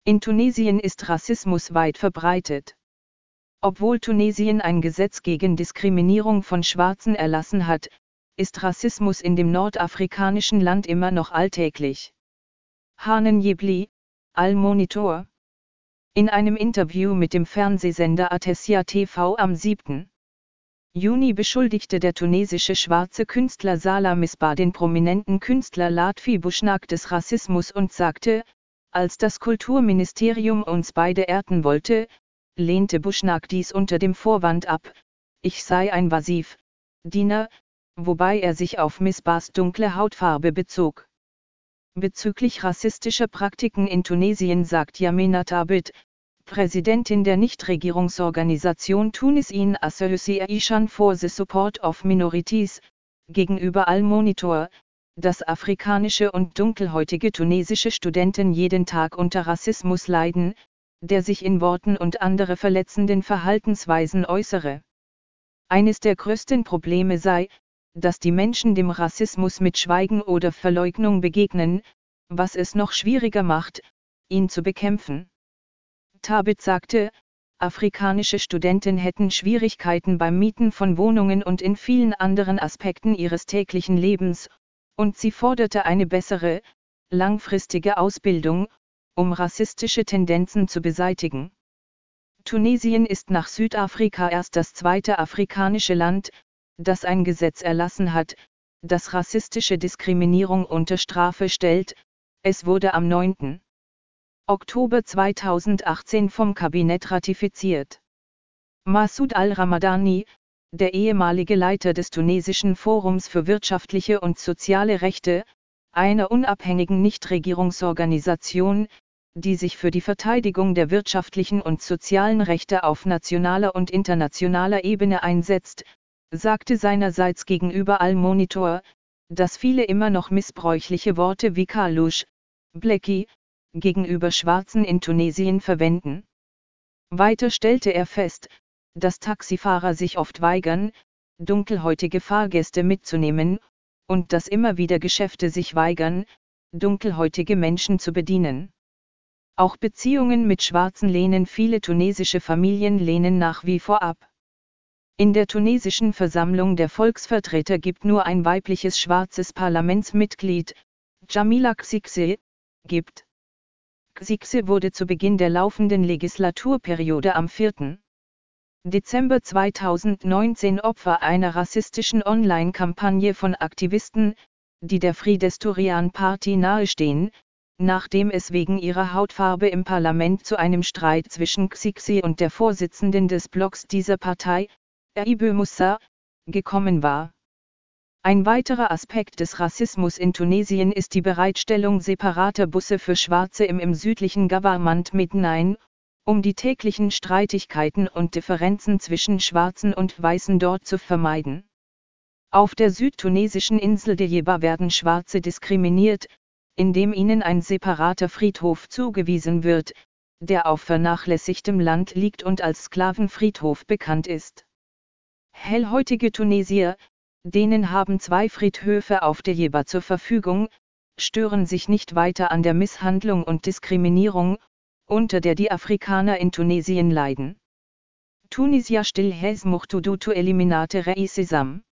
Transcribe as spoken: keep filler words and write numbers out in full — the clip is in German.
In Tunesien ist Rassismus weit verbreitet. Obwohl Tunesien ein Gesetz gegen Diskriminierung von Schwarzen erlassen hat, ist Rassismus in dem nordafrikanischen Land immer noch alltäglich. Hanen Jebli, Al-Monitor. In einem Interview mit dem Fernsehsender Atessia T V am siebten Juni beschuldigte der tunesische schwarze Künstler Salah Misbah den prominenten Künstler Latfi Bouchnak des Rassismus und sagte, als das Kulturministerium uns beide ehrten wollte, lehnte Bouchnak dies unter dem Vorwand ab, ich sei ein Wasif, Diener, wobei er sich auf Misbahs dunkle Hautfarbe bezog. Bezüglich rassistischer Praktiken in Tunesien sagt Yamina Thabit, Präsidentin der Nichtregierungsorganisation Tunisian Association for the Support of Minorities, gegenüber Al-Monitor, dass afrikanische und dunkelhäutige tunesische Studenten jeden Tag unter Rassismus leiden, der sich in Worten und andere verletzenden Verhaltensweisen äußere. Eines der größten Probleme sei, dass die Menschen dem Rassismus mit Schweigen oder Verleugnung begegnen, was es noch schwieriger macht, ihn zu bekämpfen. Thabit sagte, afrikanische Studenten hätten Schwierigkeiten beim Mieten von Wohnungen und in vielen anderen Aspekten ihres täglichen Lebens, und sie forderte eine bessere, langfristige Ausbildung, um rassistische Tendenzen zu beseitigen. Tunesien ist nach Südafrika erst das zweite afrikanische Land, das ein Gesetz erlassen hat, das rassistische Diskriminierung unter Strafe stellt. Es wurde am neunten Oktober zweitausendachtzehn vom Kabinett ratifiziert. Massoud al-Ramadani, der ehemalige Leiter des tunesischen Forums für wirtschaftliche und soziale Rechte, einer unabhängigen Nichtregierungsorganisation, die sich für die Verteidigung der wirtschaftlichen und sozialen Rechte auf nationaler und internationaler Ebene einsetzt, sagte seinerseits gegenüber Al-Monitor, dass viele immer noch missbräuchliche Worte wie Kalush, Blackie, gegenüber Schwarzen in Tunesien verwenden. Weiter stellte er fest, dass Taxifahrer sich oft weigern, dunkelhäutige Fahrgäste mitzunehmen, und dass immer wieder Geschäfte sich weigern, dunkelhäutige Menschen zu bedienen. Auch Beziehungen mit Schwarzen lehnen viele tunesische Familien lehnen nach wie vor ab. In der tunesischen Versammlung der Volksvertreter gibt nur ein weibliches schwarzes Parlamentsmitglied, Jamila Xixi, gibt. Xixi wurde zu Beginn der laufenden Legislaturperiode am vierten Dezember zweitausendneunzehn Opfer einer rassistischen Online-Kampagne von Aktivisten, die der Friedesturian-Party nahestehen, nachdem es wegen ihrer Hautfarbe im Parlament zu einem Streit zwischen Xixi und der Vorsitzenden des Blocks dieser Partei, Aibou Moussa, gekommen war. Ein weiterer Aspekt des Rassismus in Tunesien ist die Bereitstellung separater Busse für Schwarze im im südlichen Gouvernement Medellin, um die täglichen Streitigkeiten und Differenzen zwischen Schwarzen und Weißen dort zu vermeiden. Auf der südtunesischen Insel Djeba werden Schwarze diskriminiert, indem ihnen ein separater Friedhof zugewiesen wird, der auf vernachlässigtem Land liegt und als Sklavenfriedhof bekannt ist. Hellhäutige Tunesier, denen haben zwei Friedhöfe auf Djeba zur Verfügung, stören sich nicht weiter an der Misshandlung und Diskriminierung, unter der die Afrikaner in Tunesien leiden. Tunisia still hez muhtudutu eliminate reisisam.